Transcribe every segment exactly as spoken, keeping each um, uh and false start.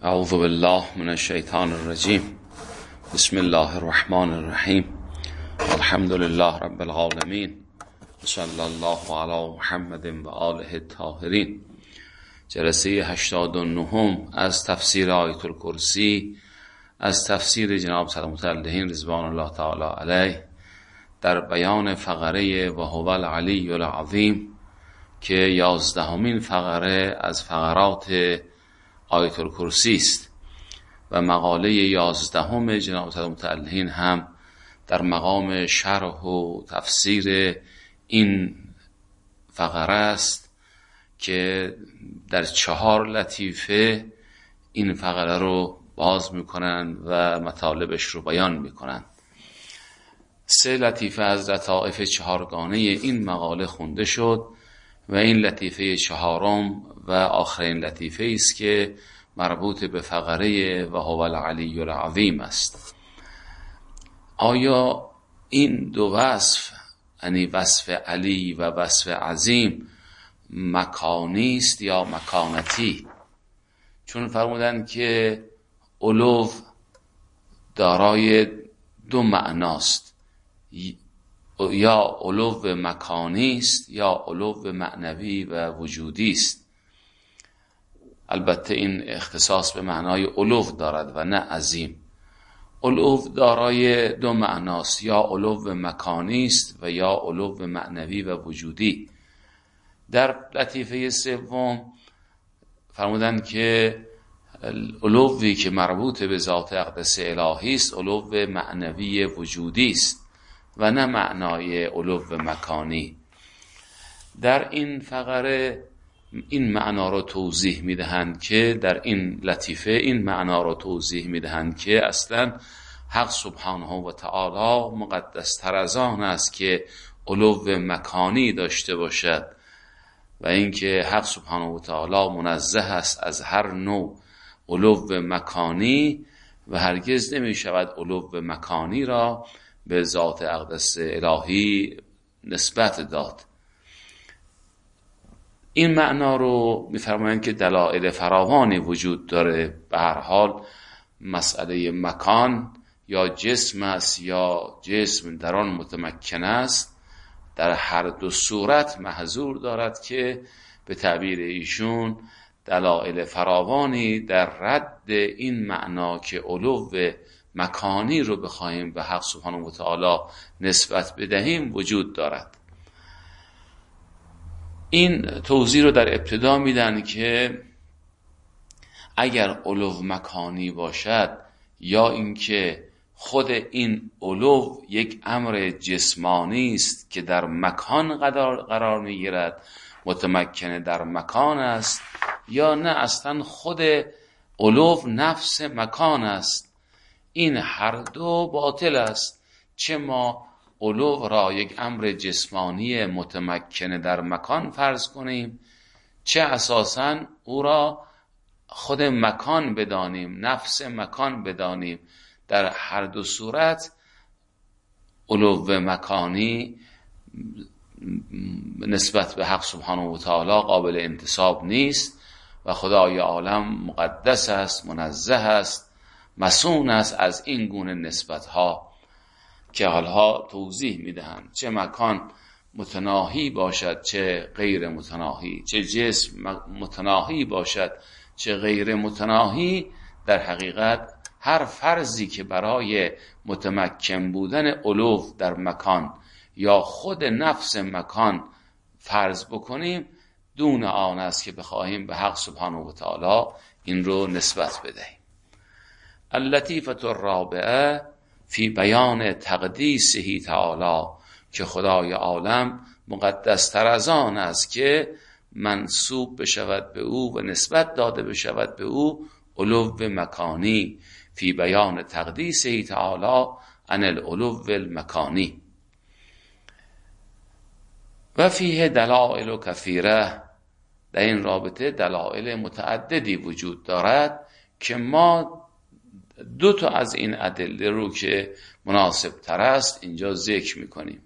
اعوذ بالله من الشیطان الرجیم. بسم الله الرحمن الرحیم. الحمد لله رب العالمین. صلی الله علی محمد و آله الطاهرین. جلسه هشتاد و نه از تفسیر آیت الکرسی از تفسیر جناب سید متعلهین رضوان الله تعالی علیه در بیان فقره و هو العلی العظیم که یازدهمین فقره از فقرات آیت الکرسی است و مقاله یازدهم جناب سید متعلهین هم در مقام شرح و تفسیر این فقره است که در چهار لطیفه این فقره رو باز میکنن و مطالبش رو بیان میکنن. سه لطیفه از لطائف چهارگانه این مقاله خونده شد و این لطیفه چهارم و آخرین لطیفه است که مربوط به فقره و هو العلی العظیم است. آیا این دو وصف، یعنی وصف علی و وصف عظیم، مکانی است یا مکانتی؟ چون فرمودن که علو دارای دو معناست، یا علو مکانی است یا علو معنوی و وجودی است. البته این اختصاص به معنای علو دارد و نه عظیم. علو دارای دو معناست، یا علو مکانی است و یا علو معنوی و وجودی. در لطیفه سوم فرمودند که علوی که مربوط به ذات اقدس الهی است علو معنوی وجودی است و نه معنای علو مکانی. در این فقره این معنا رو توضیح میدهند که در این لطیفه این معنا رو توضیح میدهند که اصلا حق سبحانه و تعالی مقدس تر از آن است که علو مکانی داشته باشد و اینکه حق سبحانه و تعالی منزه است از هر نوع علو مکانی و هرگز نمی شود علو مکانی را به ذات اقدس الهی نسبت داد. این معنا رو می‌فرمایند که دلایل فراوانی وجود داره. به هر حال مسئله مکان یا جسم است یا جسم در آن متمکن است، در هر دو صورت محظور دارد که به تعبیر ایشون دلایل فراوانی در رد این معنا که علو مکانی رو بخواهیم به حق سبحانه و تعالی نسبت بدهیم وجود دارد. این توضیح رو در ابتدا میدن که اگر علو مکانی باشد یا اینکه خود این علو یک امر جسمانی است که در مکان قرار, قرار میگیرد، متمکن در مکان است، یا نه اصلا خود علو نفس مکان است، این هر دو باطل است. چه ما علو را یک امر جسمانی متمکن در مکان فرض کنیم، چه اساساً او را خود مکان بدانیم، نفس مکان بدانیم، در هر دو صورت علو مکانی نسبت به حق سبحانه و تعالی قابل انتساب نیست و خدای عالم مقدس است، منزه است، مصون است از این گونه نسبت ها که حالها توضیح میدهند. چه مکان متناهی باشد چه غیر متناهی، چه جسم متناهی باشد چه غیر متناهی، در حقیقت هر فرضی که برای متمکن بودن علو در مکان یا خود نفس مکان فرض بکنیم دون آن است که بخواهیم به حق سبحانه و تعالی این رو نسبت بدهیم. اللطیفة الرابعه فی بیان تقدیسه تعالی، که خدای عالم مقدس تر از آن است که منسوب بشود به او و نسبت داده بشود به او علو مکانی. فی بیان تقدیسه تعالی عن العلو المکانی. و فیه دلائل کثیره، در این رابطه دلائل متعددی وجود دارد که ما دو تا از این ادله رو که مناسب تر است اینجا ذکر میکنیم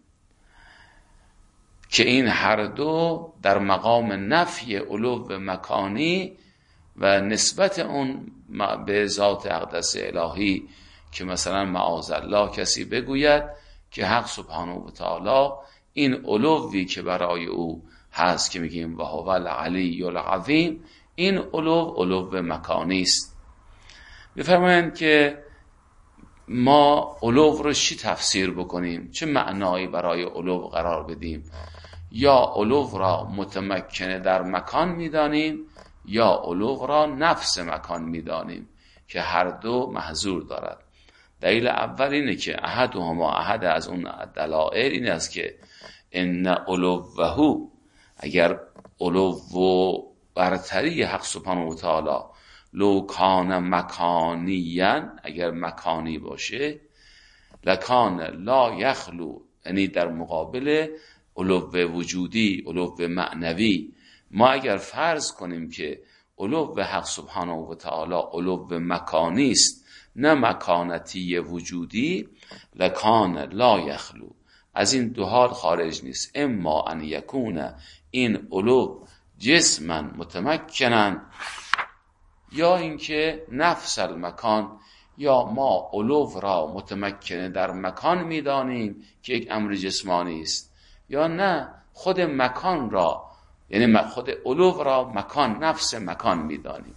که این هر دو در مقام نفی علو مکانی و نسبت اون به ذات اقدس الهی که مثلا معاذالله کسی بگوید که حق سبحانه و تعالی این علوی که برای او هست که میگیم و هو العلی العظیم، این علو علو مکانی است. بفرمایند که ما علو رو چی تفسیر بکنیم، چه معنایی برای علو قرار بدیم؟ یا علو را متمکن در مکان میدانیم یا علو را نفس مکان میدانیم که هر دو محظور دارد. دلیل اول اینه که احدهما، احد از اون دلائل این است که ان علوه، اگر علو و برتری حق سبحانه و تعالی لو کان مکانیاً، اگر مکانی باشه، لکان لا یخلو، یعنی در مقابل علو وجودی، علو معنوی. ما اگر فرض کنیم که علو حق سبحانه و تعالی علو مکانی است نه مکانتی وجودی، لکان لا یخلو، از این دو حال خارج نیست. اما ان یکون این علو جسما متمکنن، یا اینکه نفس المکان، یا ما علو را متمکن در مکان میدانیم که یک امر جسمانی است، یا نه خود مکان را، یعنی خود علو را مکان، نفس مکان میدانیم.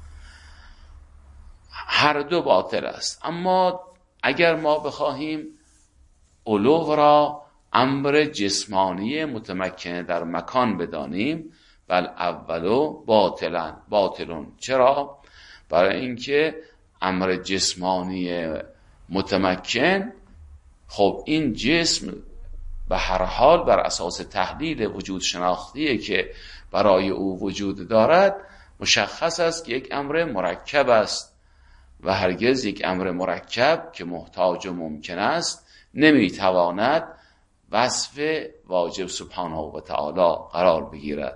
هر دو باطل است. اما اگر ما بخواهیم علو را امر جسمانی متمکن در مکان بدانیم، بل اولو باطلن باطلون. چرا؟ برای اینکه امر جسمانی متمکن، خب این جسم به هر حال بر اساس تحلیل وجود شناختیه که برای او وجود دارد، مشخص است که یک امر مرکب است و هرگز یک امر مرکب که محتاج و ممکن است نمیتواند وصف واجب سبحانه و تعالی قرار بگیرد.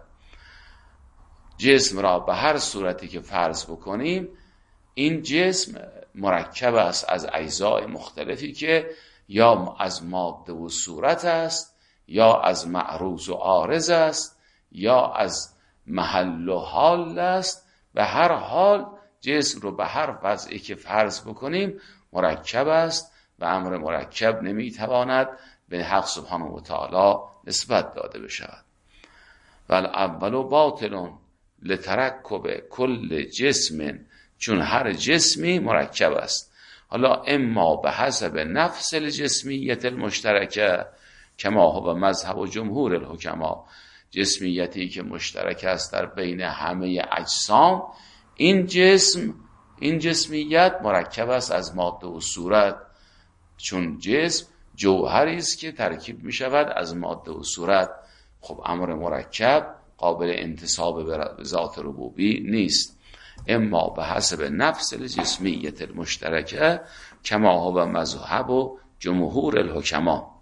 جسم را به هر صورتی که فرض بکنیم، این جسم مرکب است از اجزای مختلفی که یا از ماده و صورت است، یا از معروض و عارض است، یا از محل و حال است. به هر حال جسم رو به هر وضعی که فرض بکنیم مرکب است و امر مرکب نمیتواند به حق سبحانه و تعالی نسبت داده بشود. ول اولو باطلون لترکب کل جسم، چون هر جسمی مرکب است. حالا اما به حسب نفس الجسمیت المشترکه کما هو مذهب و جمهور الحکما، جسمیتی که مشترک است در بین همه اجسام، این جسم، این جسمیت مرکب است از ماده و صورت، چون جسم جوهری است که ترکیب می شود از ماده و صورت. خب امر مرکب قابل انتساب به ذات ربوبی نیست. اما به حسب نفس الجسمیت المشترکه کما هو مذهب و جمهور الحکما،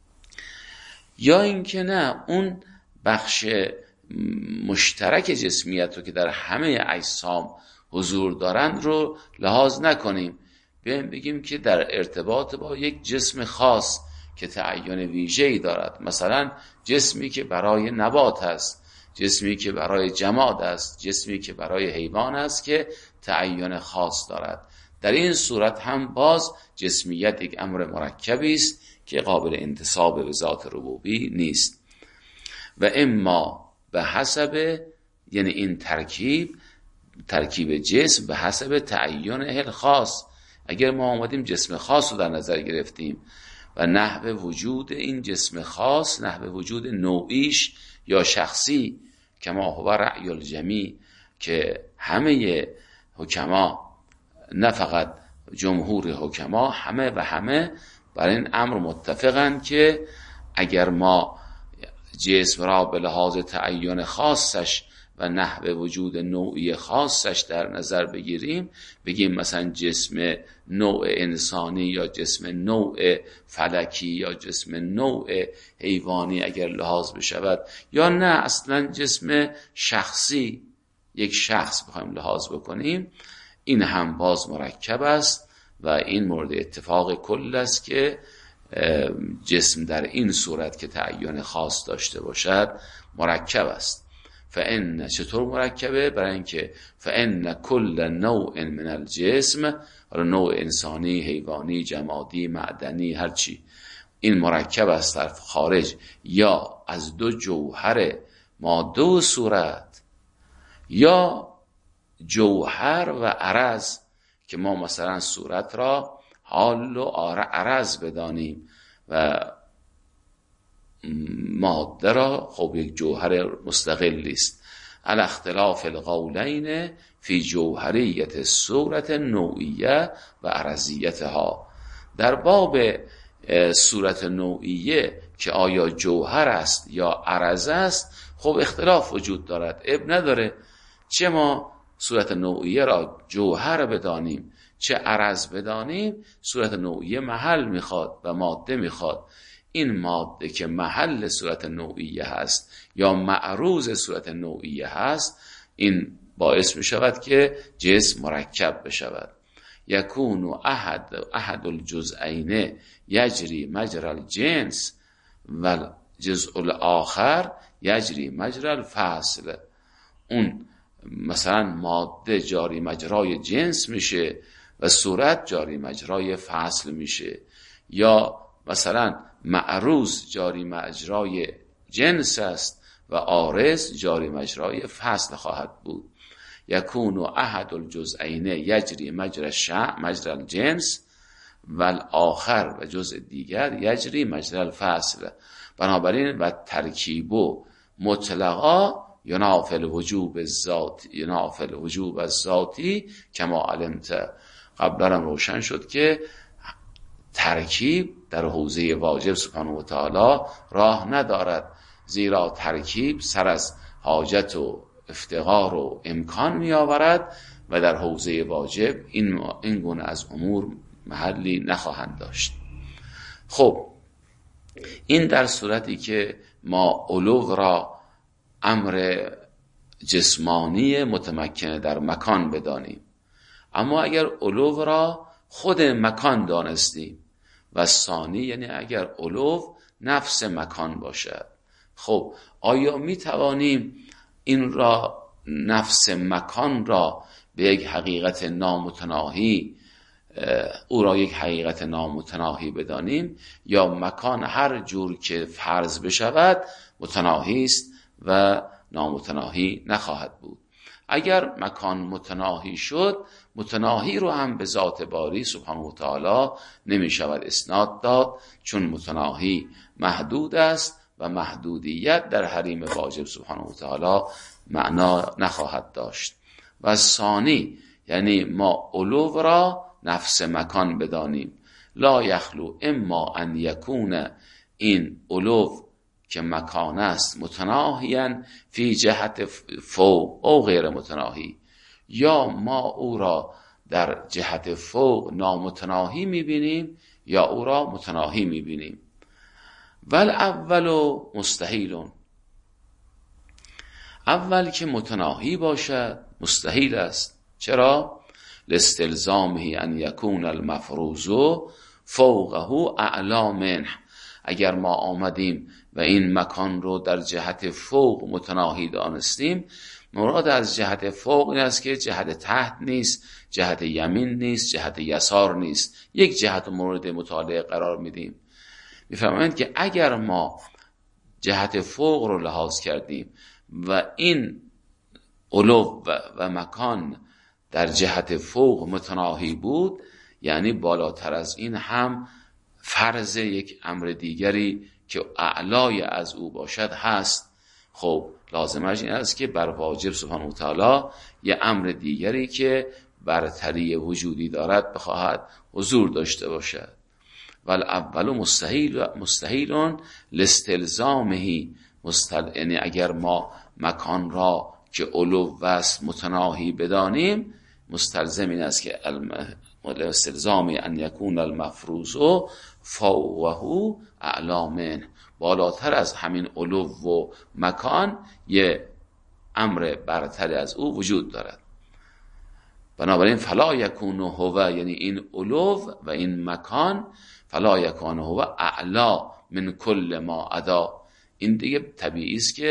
یا اینکه نه اون بخش مشترک جسمیت رو که در همه اجسام حضور دارند رو لحاظ نکنیم، بگیم که در ارتباط با یک جسم خاص که تعین ویژه‌ای دارد، مثلا جسمی که برای نبات است، جسمی که برای جماد است، جسمی که برای حیوان است که تعین خاص دارد، در این صورت هم باز جسمیت یک امر مرکبی است که قابل انتساب به ذات ربوبی نیست. و اما به حسب، یعنی این ترکیب، ترکیب جسم به حسب تعین خاص. اگر ما آمدیم جسم خاص رو در نظر گرفتیم و نحو وجود این جسم خاص، نحو وجود نوعیش یا شخصی، کما هو رأی الجمیع، که همه حکما، نه فقط جمهور حکما، همه و همه بر این امر متفقن که اگر ما جسم را به لحاظ تعین خاصش و نحو وجود نوعی خاصش در نظر بگیریم، بگیم مثلا جسم نوع انسانی یا جسم نوع فلکی یا جسم نوع حیوانی اگر لحاظ بشود، یا نه اصلا جسم شخصی، یک شخص بخوایم لحاظ بکنیم، این هم باز مرکب است و این مورد اتفاق کل است که جسم در این صورت که تعین خاص داشته باشد مرکب است. فان چطور مرکبه؟ برای اینکه فان کل نوع من الجسم، نوع انسانی، حیوانی، جمادی، معدنی، هرچی، این مرکب از طرف خارج یا از دو جوهر ماده و صورت یا جوهر و عرض، که ما مثلا صورت را حال و عرض بدانیم و ماده را خب یک جوهر مستقلی است. علی اختلاف القولین فی جوهریت صورت نوعیه و عرضیتها. در باب صورت نوعیه که آیا جوهر است یا عرض است، خب اختلاف وجود دارد. اب نداره چه ما صورت نوعیه را جوهر بدانیم چه عرض بدانیم، صورت نوعیه محل میخواد و ماده میخواد. این ماده که محل صورت نوعیه هست یا معروض صورت نوعیه هست، این باعث میشود که جسم مرکب بشود. یکون احد احد الجزئین یجری مجرى الجنس و جزء الاخر یجری مجرى الفصل. اون مثلا ماده جاری مجرای جنس میشه و صورت جاری مجرای فصل میشه، یا مثلا معروض جاری مجرای جنس است و عارض جاری مجرای فصل خواهد بود. یکون احد الجزئین یجری مجرى الشأن مجرى الجنس و الاخر و جزء دیگر یجری مجرى الفصل. بنابراین و ترکیب مطلقا ینافی الوجوب الذاتی ینافی الوجوب الذاتی کما علمت. قبلا هم روشن شد که ترکیب در حوزه واجب سبحانه و تعالی راه ندارد، زیرا ترکیب سر از حاجت و افتقار و امکان می آورد و در حوزه واجب این این گونه از امور محلی نخواهند داشت. خب این در صورتی که ما علو را امر جسمانی متمکن در مکان بدانیم. اما اگر علو را خود مکان دانستیم و ثانی، یعنی اگر علو نفس مکان باشد، خب آیا می توانیم این را نفس مکان را به یک حقیقت نامتناهی او را یک حقیقت نامتناهی بدانیم، یا مکان هر جور که فرض بشود متناهی است و نامتناهی نخواهد بود؟ اگر مکان متناهی شد، متناهی رو هم به ذات باری سبحانه و تعالی نمی شود اسناد داد، چون متناهی محدود است و محدودیت در حریم واجب سبحانه و تعالی معنا نخواهد داشت. و ثانی، یعنی ما علو را نفس مکان بدانیم. لا یخلو اما ان یکون این علو که مکان است متناهیاً فی جهت فوق او غیر متناهی، یا ما او را در جهت فوق نامتناهی میبینیم یا او را متناهی میبینیم. ول اول مستحیل، اول که متناهی باشد مستحیل است. چرا؟ لاستلزامه ان یکون المفروض فوقه اعلی منه. اگر ما آمدیم و این مکان رو در جهت فوق متناهی دانستیم، مراد از جهت فوق این است که جهت تحت نیست، جهت یمین نیست، جهت یسار نیست، یک جهت مورد مطالعه قرار میدیم. میفهمند که اگر ما جهت فوق رو لحاظ کردیم و این علو و, و مکان در جهت فوق متناهی بود، یعنی بالاتر از این هم فرض یک امر دیگری که اعلای از او باشد هست. خب لازمش این است که بر واجب سبحانه و تعالی یه امر دیگری که برتری وجودی دارد بخواهد حضور داشته باشد. ول اول مستحیل مستحیلون لاستلزامه مستل، یعنی اگر ما مکان را که علو است متناهی بدانیم، مستلزم این است که استلزام ان یکون المفروض فوقه اعلی منه، بالاتر از همین علو و مکان یه امر برتر از او وجود دارد. بنابراین فلا یکون هو، یعنی این علو و این مکان، فلا یکون هو اعلا من کل ما عدا. این دیگه طبیعی است که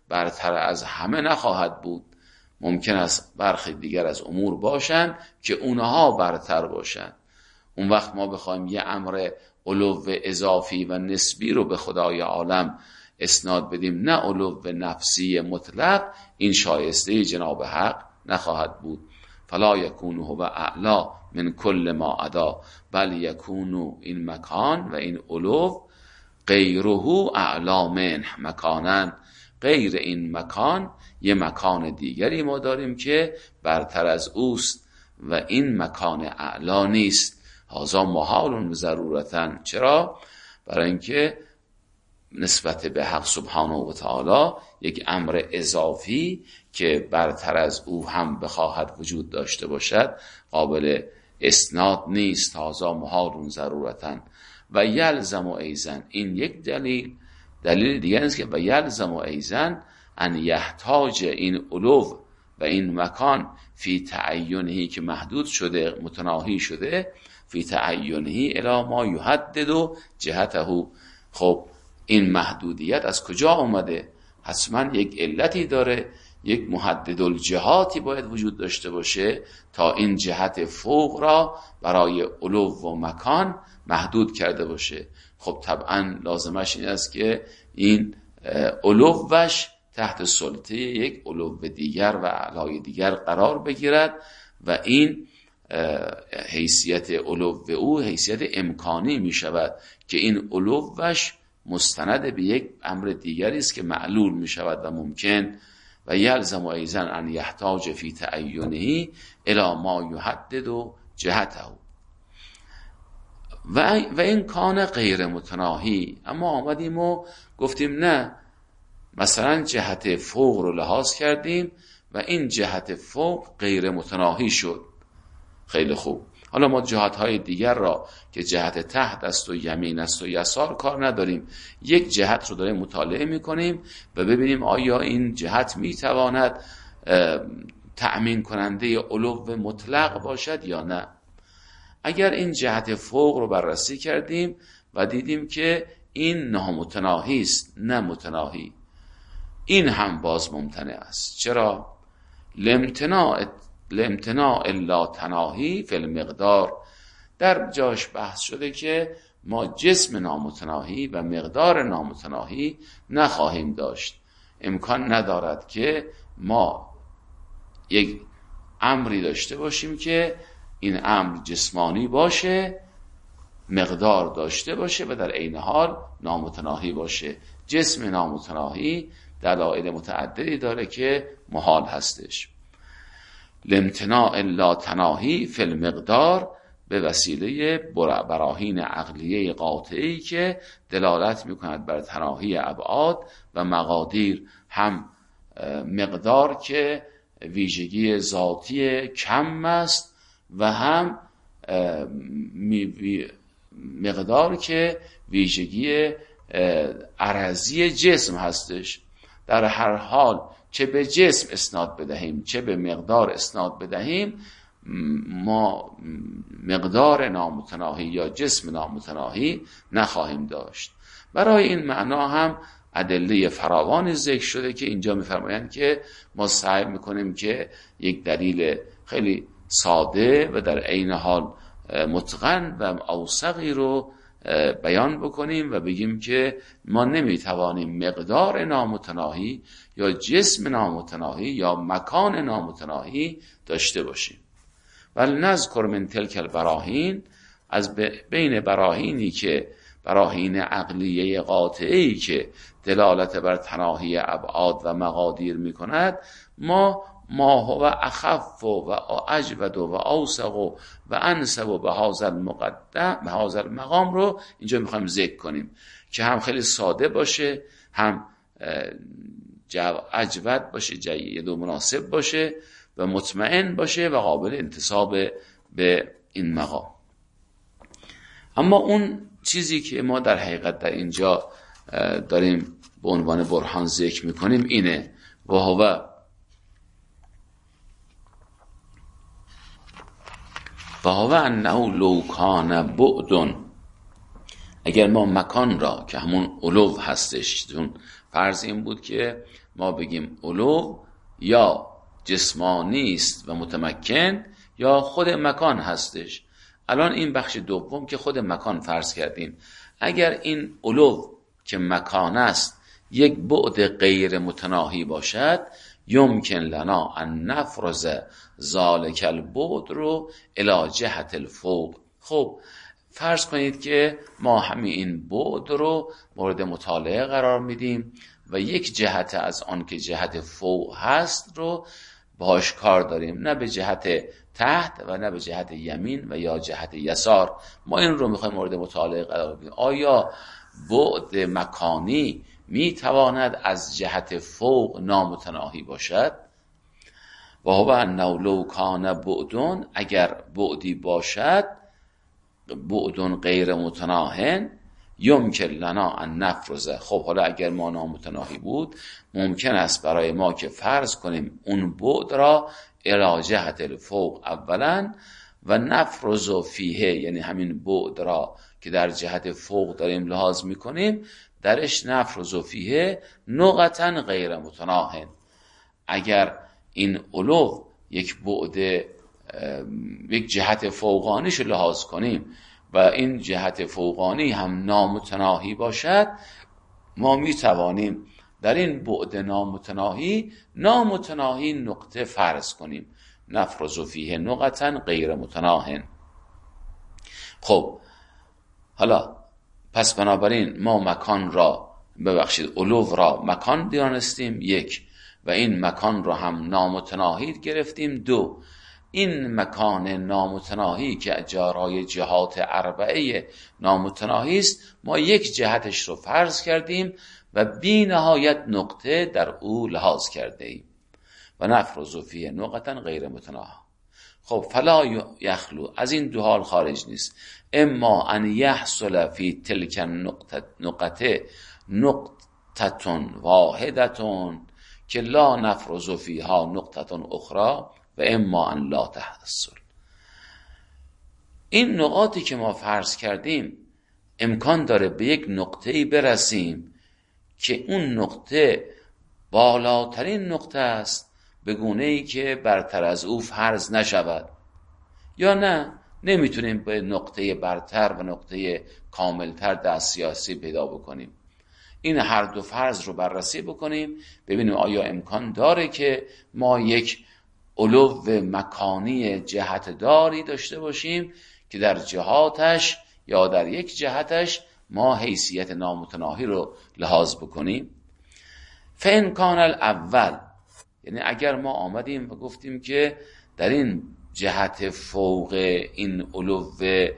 برتر از همه نخواهد بود. ممکن است برخی دیگر از امور باشند که اونها برتر باشند. اون وقت ما بخوایم یه امر علو اضافی و نسبی رو به خدای عالم اسناد بدیم، نه علو نفسی مطلق، این شایسته جناب حق نخواهد بود. فلا یکونه و اعلا من کل ما عدا بل یکونو، این مکان و این علو غیره اعلا منه، مکانن غیر این مکان یه مکان دیگری ما داریم که برتر از اوست و این مکان اعلا نیست. هذا محال ضرورتاً. چرا؟ برای اینکه نسبت به حق سبحانه و تعالی یک امر اضافی که برتر از او هم بخواهد وجود داشته باشد قابل اسناد نیست. هذا محال ضرورتاً و یلزم و ایزن، این یک دلیل. دلیل دیگر است که و یلزم و ایزن ان یحتاج این علو و این مکان فی تعینهی، که محدود شده متناهی شده، فی تعینهی الی ما یحدد جهته. خب این محدودیت از کجا آمده؟ حتما یک علتی داره، یک محدد الجهاتی باید وجود داشته باشه تا این جهت فوق را برای علو و مکان محدود کرده باشه. خب طبعا لازمش این است که این علوش تحت سلطه یک علو دیگر و اعلای دیگر قرار بگیرد و این حیثیت علو او حیثیت امکانی می شود که این علوش مستند به یک امر دیگری است که معلول می شود و ممکن. و یلزم ایضا ان یحتاج فی تعینه الی ما یحدد جهته و و این کان غیر متناهی. اما آمدیم و گفتیم نه، مثلا جهت فوق رو لحاظ کردیم و این جهت فوق غیر متناهی شد. خیلی خوب، حالا ما جهت‌های دیگر را که جهت تحت است و یمین است و یسار کار نداریم، یک جهت رو داریم مطالعه می‌کنیم و ببینیم آیا این جهت می‌تواند تأمین کننده علو مطلق باشد یا نه. اگر این جهت فوق رو بررسی کردیم و دیدیم که این نامتناهی است، نه متناهی، این هم باز ممتنع است. چرا؟ لامتناع لامتناع الا تناهی فی المقدار. در جاش بحث شده که ما جسم نامتناهی و مقدار نامتناهی نخواهیم داشت. امکان ندارد که ما یک امری داشته باشیم که این امر جسمانی باشه، مقدار داشته باشه و در عین حال نامتناهی باشه. جسم نامتناهی دلایل متعددی داره که محال هستش. لامتناع الا تناهی فی المقدار، به وسیله براهین عقلیه قاطعی که دلالت میکند بر تناهی ابعاد و مقادیر، هم مقدار که ویژگی ذاتی کم است و هم مقدار که ویژگی عرضی جسم هستش. در هر حال چه به جسم اسناد بدهیم چه به مقدار اسناد بدهیم، ما مقدار نامتناهی یا جسم نامتناهی نخواهیم داشت. برای این معنا هم ادله فراوانی ذکر شده که اینجا می‌فرمایند که ما سعی می‌کنیم که یک دلیل خیلی ساده و در عین حال متقن و اوثقی رو بیان بکنیم و بگیم که ما نمیتوانیم مقدار نامتناهی یا جسم نامتناهی یا مکان نامتناهی داشته باشیم. ولی نذکر من تلک البراهین، از بین براهینی که براهین عقلیه قاطعی که دلالت بر تناهی ابعاد و مقادیر میکند، ما ما هو اخف و اجود و اوثق و انسب به هذا المقدم به هذا المقام رو اینجا میخوایم ذکر کنیم که هم خیلی ساده باشه، هم اجود باشه، جید و مناسب باشه و مطمئن باشه و قابل انتساب به این مقام. اما اون چیزی که ما در حقیقت در اینجا داریم به عنوان برهان ذکر میکنیم اینه و هو و هو انه لو کان بعد، اگر ما مکان را که همون علو هستش، چون فرض این بود که ما بگیم علو یا جسمانی است و متمکن یا خود مکان هستش. الان این بخش دوم که خود مکان فرض کردیم، اگر این علو که مکان است یک بعد غیر متناهی باشد، یمکن لنا ان نفرض ذالک البعد رو الی جهت الفوق. خب فرض کنید که ما همین این بعد رو مورد مطالعه قرار میدیم و یک جهت از آن که جهت فوق هست رو باهاش کار داریم، نه به جهت تحت و نه به جهت یمین و یا جهت یسار. ما این رو میخوایم مورد مطالعه قرار بدیم. آیا بعد مکانی میتواند از جهت فوق نامتناهی باشد؟ و هو انه لو کان بعدون، اگر بعدی باشد، بعدون غیر متناهن، یمکن لنا ان نفرض. خب حالا اگر ما نامتناهی بود، ممکن است برای ما که فرض کنیم اون بعد را الی جهت الفوق اولا و نفرض فیه، یعنی همین بعد را که در جهت فوق داریم لحاظ میکنیم درش نفرض فیه نقطا غیر متناهن. اگر این علو یک بعد یک جهت فوقانیش لحاظ کنیم و این جهت فوقانی هم نامتناهی باشد، ما می توانیم در این بعد نامتناهی نامتناهی نقطه فرض کنیم، نفرض فیه نقطا غیر متناهن. خب حالا پس بنابراین ما مکان را ببخشید علو را مکان دانستیم، یک، و این مکان را هم نامتناهی گرفتیم، دو، این مکان نامتناهی که جارای جهات اربعه نامتناهی است، ما یک جهتش رو فرض کردیم و بی نهایت نقطه در او لحاظ کرده ایم و نفرض فیه نقطا غیر متناهی. خب فلا یخلو، از این دو حال خارج نیست، اما ان یحصل فی تلک نقطه نقطه نقطتون واحدتون که لا نفرض فیها نقطتون اخرى و اما ان لا تحصل. این نقاطی که ما فرض کردیم امکان داره به یک نقطه‌ای برسیم که اون نقطه بالاترین نقطه است به گونه‌ای که برتر از او فرض نشود، یا نه نمیتونیم به نقطه برتر و نقطه کاملتر دستیابی پیدا بکنیم. این هر دو فرض رو بررسی بکنیم، ببینیم آیا امکان داره که ما یک علو مکانی جهت داری داشته باشیم که در جهاتش یا در یک جهتش ما حیثیت نامتناهی رو لحاظ بکنیم. فإن کان الاول، یعنی اگر ما آمدیم و گفتیم که در این جهت فوق این علو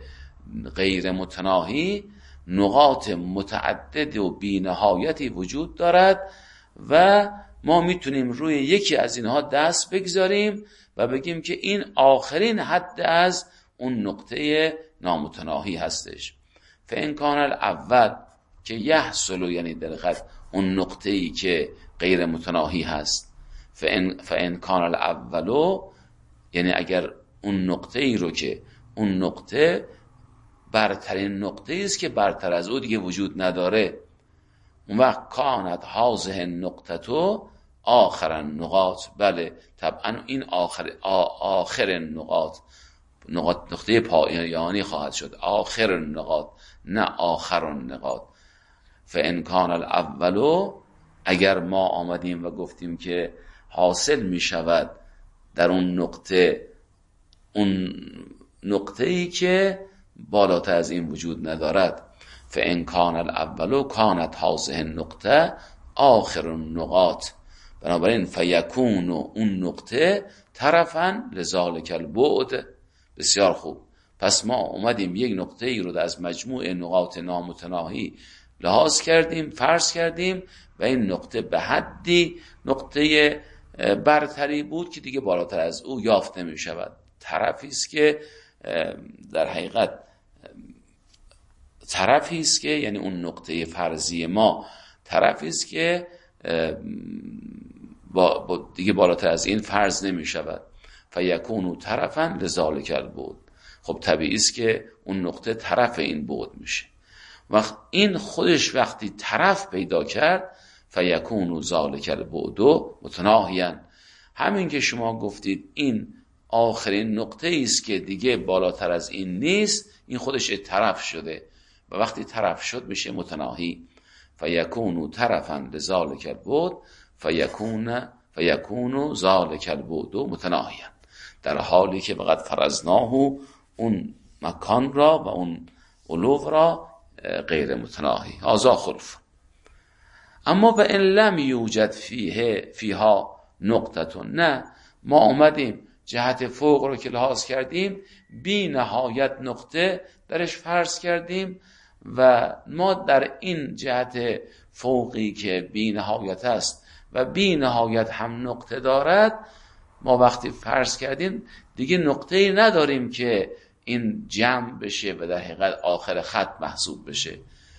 غیر متناهی نقاط متعدد و بی‌نهایتی وجود دارد و ما میتونیم روی یکی از اینها دست بگذاریم و بگیم که این آخرین حد از اون نقطه نامتناهی هستش. فإن کان الاول که یحصل، یعنی در حقیقت اون نقطه‌ای که غیر متناهی هست، فإن فإن کان الاولو، یعنی اگر اون نقطه‌ای رو که اون نقطه برترین نقطه‌ای است که برتر از او دیگه وجود نداره، اون وقت کانت هذه النقطه آخر النقاط. بله طبعا این آخر آخر النقاط، نقاط نقطه پایانی خواهد شد، آخر النقاط نه آخر النقاط. فإن کان الاولو، اگر ما آمدیم و گفتیم که حاصل می شود در اون نقطه اون نقطه‌ای که بالاتر از این وجود ندارد، فإن کان الاولو کانت هذه النقطه آخر النقاط، بنابراین فیکون اون نقطه طرفا لذالک البعد. بسیار خوب، پس ما اومدیم یک نقطه ای رو از مجموع نقاط نامتناهی لحاظ کردیم، فرض کردیم و این نقطه به حدی نقطه برتری بود که دیگه بالاتر از او یافت نمی شود. طرفی است که در حقیقت طرفی است که یعنی اون نقطه فرضی ما طرفی است که با, با دیگه بالاتر از این فرض نمی شود. فیکونو طرفا لذالک البعد. خب طبیعی است که اون نقطه طرف این بعد میشه. وقت این خودش وقتی طرف پیدا کرد فیکون ذالک البعد متناهیا، همین که شما گفتید این آخرین نقطه است که دیگه بالاتر از این نیست، این خودش طرف شده و وقتی طرف شد میشه متناهی. فیکون طرفا لذالک البعد فیکون فیکون ذالک البعد متناهیا، در حالی که فقط فرضناه اون مکان را و اون علو را غیر متناهی. هذا خلف. اما و ان لم یوجد فیه فیها نقطه، نه ما اومدیم جهت فوق رو که لحاظ کردیم بی نهایت نقطه درش فرض کردیم و ما در این جهت فوقی که بی نهایت است و بی نهایت هم نقطه دارد، ما وقتی فرض کردیم دیگه نقطه‌ای نداریم که این جمع بشه و در حقیقت آخر خط محسوب بشه.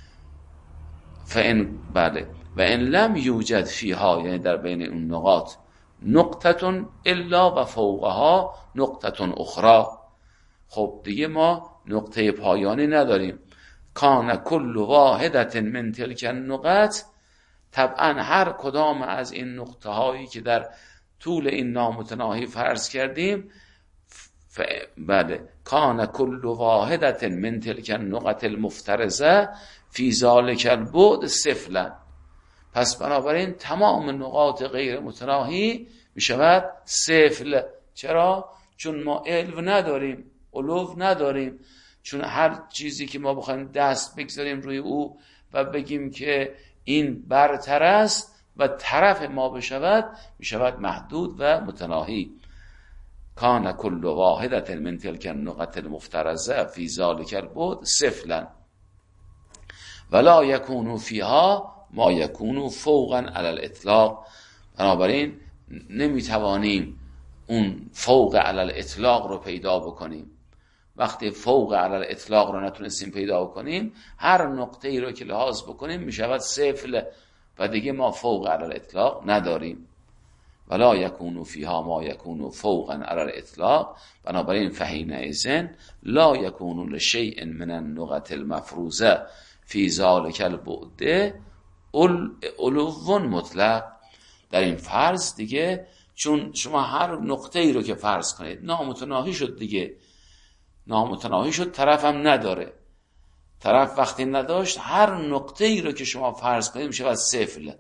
فان بله و ان لم یوجد فیها، یعنی در بین اون نقاط نقطه الا و فوقها نقطه اخرى، خب دیگه ما نقطه پایانی نداریم. کان کل واحدة من تلک النقط، طبعا هر کدام از این نقطه هایی که در طول این نامتناهی فرض کردیم ف... بله کان کل واحدة من تلک النقط المفترضه فی ذالک البعد سفلا، پس بنابراین تمام نقاط غیر متناهی می شود سفل. چرا؟ چون ما علو نداریم، علو نداریم، چون هر چیزی که ما بخوایم دست بگذاریم روی او و بگیم که این برتر است و طرف ما بشود، می شود محدود و متناهی. کان کل واحدة من تلک النقط المفترضه فی ذالک البعد سفلا ولا یکون فیها ما یکون فوقا علی الاطلاق. بنابراین نمیتوانیم اون فوق علی الاطلاق رو پیدا بکنیم. وقتی فوق علی الاطلاق رو نتونستیم پیدا بکنیم، هر نقطه ای رو که لحاظ بکنیم میشود سفل و دیگه ما فوق علی الاطلاق نداریم. ولا یکون فیها ما یکون فوقا علی الاطلاق، بنابراین فحینئذ لا یکون لشیء من النقط المفروضه فی ذالک البعد علو مطلق. در این فرض دیگه چون شما هر نقطه ای رو که فرض کنید نامتناهی شد دیگه، نامتناهی شد، طرف هم نداره. طرف وقتی نداشت هر نقطه ای رو که شما فرض کنید میشه از صفر.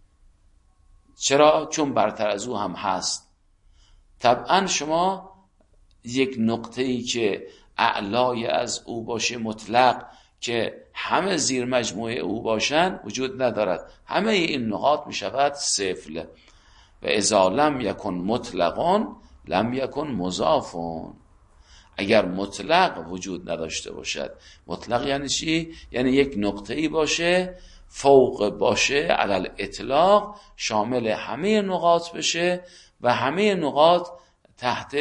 چرا؟ چون برتر از او هم هست. طبعا شما یک نقطه ای که اعلای از او باشه مطلق که همه زیر مجموعه او باشن وجود ندارد، همه این نقاط می شود صفر. و اذا لم یکن مطلقان لم یکن مضافون، اگر مطلق وجود نداشته باشد. مطلق یعنی چی؟ یعنی یک نقطه ای باشه فوق باشه علی الاطلاق، شامل همه نقاط بشه و همه نقاط تحت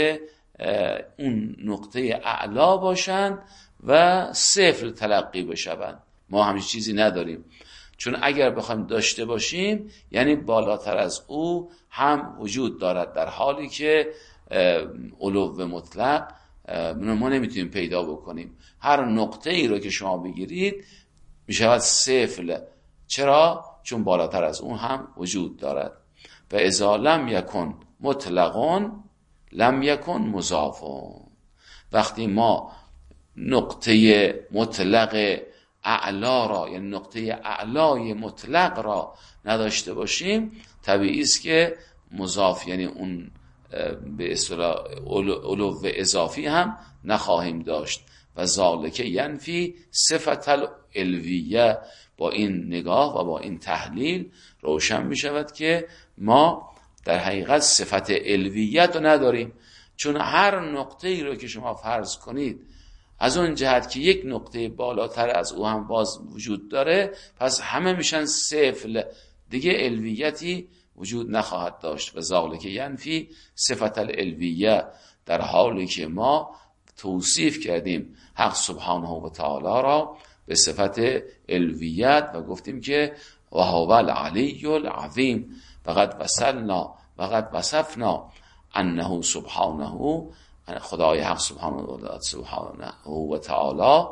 اون نقطه اعلا باشند و صفر تلقی بشوند. ما همچین چیزی نداریم، چون اگر بخوایم داشته باشیم یعنی بالاتر از او هم وجود دارد، در حالی که علو مطلق ما نمیتونیم پیدا بکنیم. هر نقطه ای رو که شما بگیرید میشود صفر. چرا؟ چون بالاتر از اون هم وجود دارد. و اذا لم یکن مطلقون لم یکن مضافون، وقتی ما نقطه مطلق اعلا را، یعنی نقطه اعلای مطلق را نداشته باشیم، طبیعی است که مضاف یعنی اون به اصطلاح علو اضافی هم نخواهیم داشت. و ذالک ینفی صفت العلویه. با این نگاه و با این تحلیل روشن می شود که ما در حقیقت صفت علویت رو نداریم، چون هر نقطه ای رو که شما فرض کنید از اون جهت که یک نقطه بالاتر از او هم باز وجود داره، پس همه میشن صفر، دیگه علویتی وجود نخواهد داشت. و ذالک ینفی صفت العلویه، در حالی که ما توصیف کردیم حق سبحانه و تعالی را به صفت علویت و گفتیم که و هو العلی العظیم و قد وصلنا و قد وصفنا انه سبحانه، خدای حق سبحانه و تعالی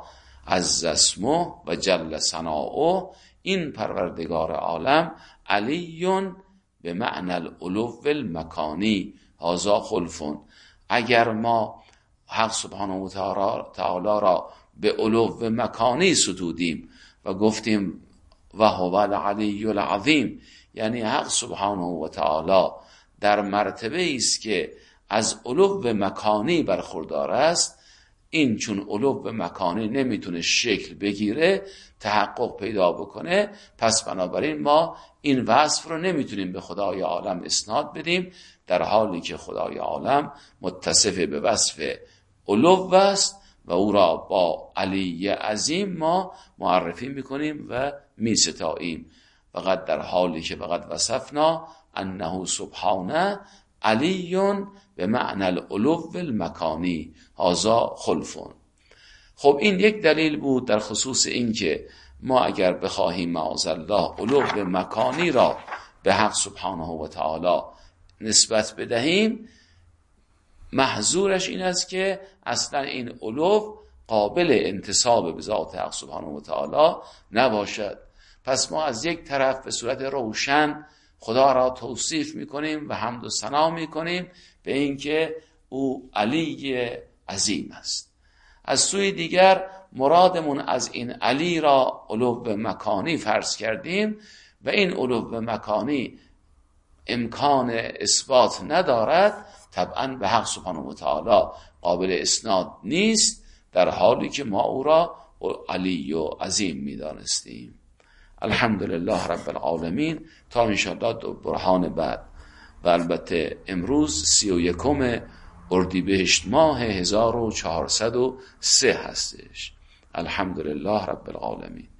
عز اسمه و جل ثناؤه، این پروردگار عالم علیون به معنی العلو المکانی هذا خلفون. اگر ما حق سبحانه و تعالی را به علو مکانی ستودیم و گفتیم و هو العلی العظیم، یعنی حق سبحانه و تعالی در مرتبه است که از علو مکانی برخوردار است، این چون علو مکانی نمیتونه شکل بگیره، تحقق پیدا بکنه، پس بنابراین ما این وصف رو نمیتونیم به خدای عالم اسناد بدیم، در حالی که خدای عالم متصف به وصف علو است و او را با علی عظیم ما معرفی میکنیم و میستاییم. فقط در حالی که فقط وصفنا انه سبحانه علیون به معنی العلو المکانی هذا خلفون. خب این یک دلیل بود در خصوص این که ما اگر بخواهیم معاذالله علو مکانی را به حق سبحانه و تعالی نسبت بدهیم، محظورش این است که اصلا این علو قابل انتساب به ذات حق سبحانه و تعالی نباشد. پس ما از یک طرف به صورت روشن خدا را توصیف میکنیم و حمد و ثنا میکنیم به اینکه او علی عظیم است. از سوی دیگر مرادمون از این علی را علو مکانی فرض کردیم و این علو مکانی امکان اثبات ندارد، طبعا به حق سبحانه و تعالی قابل اسناد نیست، در حالی که ما او را علی و عظیم میدانستیم. الحمدلله رب العالمین. تا انشاءالله دو برهان بعد، و البته امروز سی و یکم اردیبهشت ماه هزار و چهارصد و سه هستش. الحمدلله رب العالمین.